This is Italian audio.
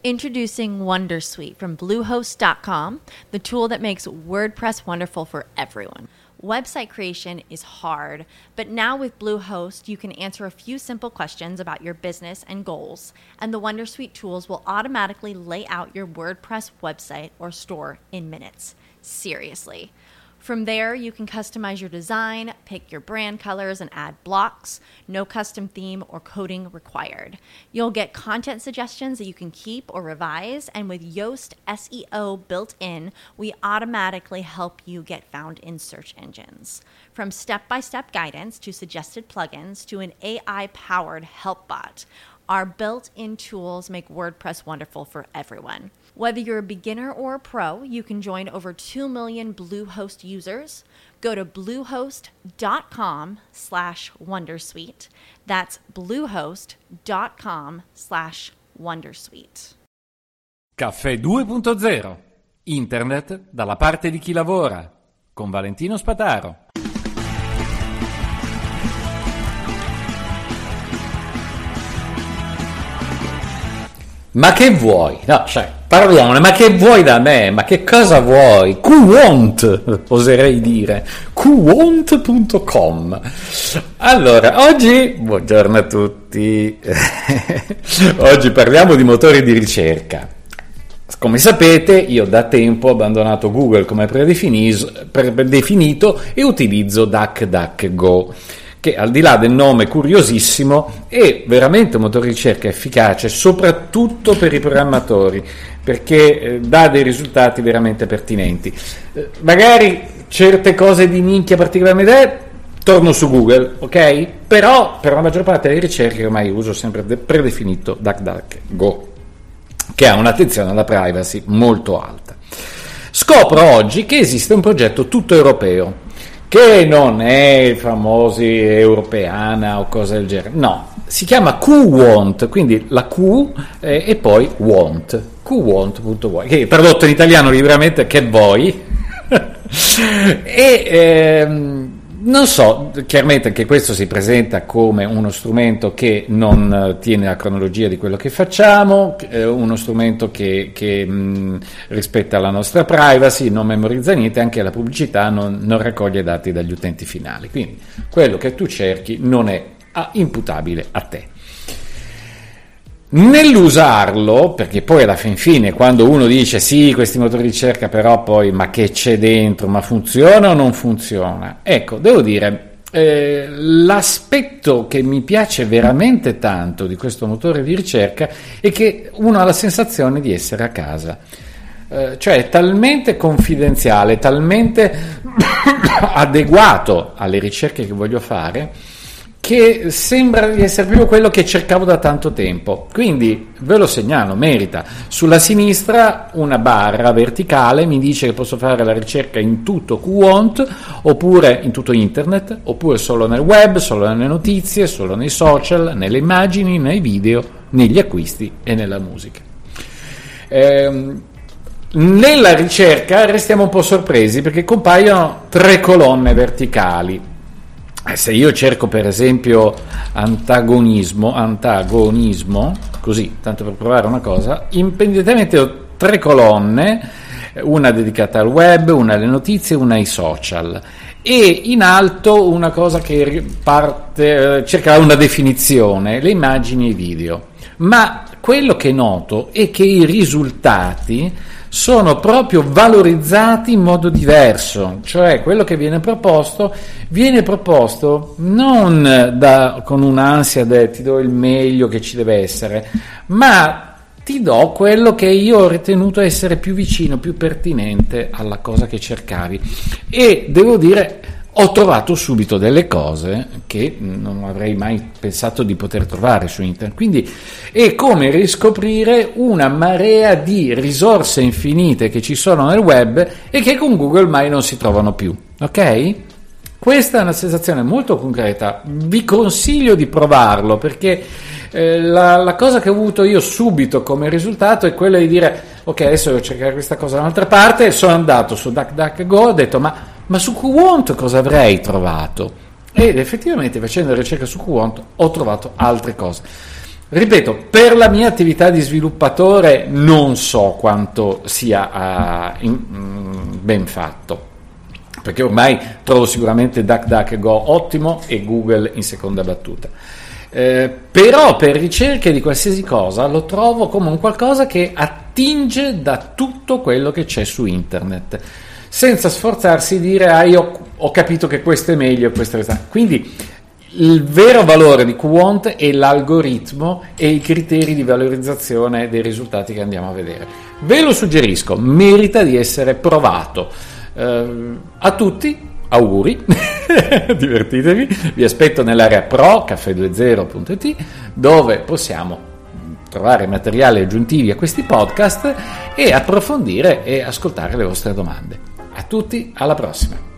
Introducing Wondersuite from Bluehost.com, the tool that makes WordPress wonderful for everyone. Website creation is hard, but now with Bluehost, you can answer a few simple questions about your business and goals, and the Wondersuite tools will automatically lay out your WordPress website or store in minutes. Seriously. From there, you can customize your design, pick your brand colors, and add blocks. No custom theme or coding required. You'll get content suggestions that you can keep or revise, and with Yoast SEO built in, we automatically help you get found in search engines. From step-by-step guidance to suggested plugins to an AI-powered help bot, our built-in tools make WordPress wonderful for everyone. Whether you're a beginner or a pro, you can join over 2 million Bluehost users. Go to bluehost.com/wondersuite. That's bluehost.com/wondersuite. Caffè 2.0. Internet dalla parte di chi lavora. Con Valentino Spataro. Ma che vuoi? No, cioè, parliamone, ma che vuoi da me? Ma che cosa vuoi? QWant, oserei dire. QWant.com. Allora, oggi, buongiorno a tutti. Oggi parliamo di motori di ricerca. Come sapete, io da tempo ho abbandonato Google come predefinito e utilizzo DuckDuckGo, che al di là del nome curiosissimo è veramente un motore di ricerca efficace, soprattutto per i programmatori, perché dà dei risultati veramente pertinenti. Magari certe cose di nicchia particolarmente torno su Google, ok? Però per la maggior parte delle ricerche ormai uso sempre predefinito DuckDuckGo, che ha un'attenzione alla privacy molto alta. Scopro oggi che esiste un progetto tutto europeo, che non è i famosi Europeana o cose del genere, no, si chiama QWant, quindi la Q e poi Want, QWant.voi, che tradotto in italiano liberamente che voi, e non so, chiaramente anche questo si presenta come uno strumento che non tiene la cronologia di quello che facciamo, uno strumento che rispetta la nostra privacy, non memorizza niente, anche la pubblicità non raccoglie dati dagli utenti finali, quindi quello che tu cerchi non è imputabile a te. Nell'usarlo, perché poi alla fin fine quando uno dice sì, questi motori di ricerca però poi ma che c'è dentro, ma funziona o non funziona? Ecco, devo dire, l'aspetto che mi piace veramente tanto di questo motore di ricerca è che uno ha la sensazione di essere a casa. Cioè è talmente confidenziale, talmente adeguato alle ricerche che voglio fare, che sembra di essere proprio quello che cercavo da tanto tempo. Quindi ve lo segnalo, merita. Sulla sinistra una barra verticale mi dice che posso fare la ricerca in tutto QWant, oppure in tutto internet, oppure solo nel web, solo nelle notizie, solo nei social, nelle immagini, nei video, negli acquisti e nella musica. Nella ricerca restiamo un po' sorpresi perché compaiono 3 colonne verticali. Se io cerco per esempio antagonismo, così, tanto per provare una cosa, indipendentemente ho 3 colonne, una dedicata al web, una alle notizie, una ai social, e in alto una cosa che cerca una definizione, le immagini e i video. Ma quello che noto è che i risultati sono proprio valorizzati in modo diverso, cioè quello che viene proposto non con un'ansia ti do il meglio che ci deve essere, ma ti do quello che io ho ritenuto essere più vicino, più pertinente alla cosa che cercavi. E devo dire, ho trovato subito delle cose che non avrei mai pensato di poter trovare su internet. Quindi è come riscoprire una marea di risorse infinite che ci sono nel web e che con Google mai non si trovano più. Ok? Questa è una sensazione molto concreta. Vi consiglio di provarlo perché la cosa che ho avuto io subito come risultato è quella di dire ok, adesso devo cercare questa cosa da un'altra parte. Sono andato su DuckDuckGo, ho detto ma su QWant cosa avrei trovato? Ed effettivamente facendo ricerca su QWant ho trovato altre cose. Ripeto, per la mia attività di sviluppatore non so quanto sia ben fatto, perché ormai trovo sicuramente DuckDuckGo ottimo e Google in seconda battuta. Però per ricerche di qualsiasi cosa lo trovo come un qualcosa che attinge da tutto quello che c'è su internet, senza sforzarsi di dire io ho capito che questo è meglio e questo è meglio. Quindi il vero valore di Quant è l'algoritmo e i criteri di valorizzazione dei risultati che andiamo a vedere. Ve lo suggerisco, merita di essere provato. A tutti auguri, divertitevi, vi aspetto nell'area pro caffè20.it, dove possiamo trovare materiali aggiuntivi a questi podcast e approfondire e ascoltare le vostre domande. A tutti, alla prossima!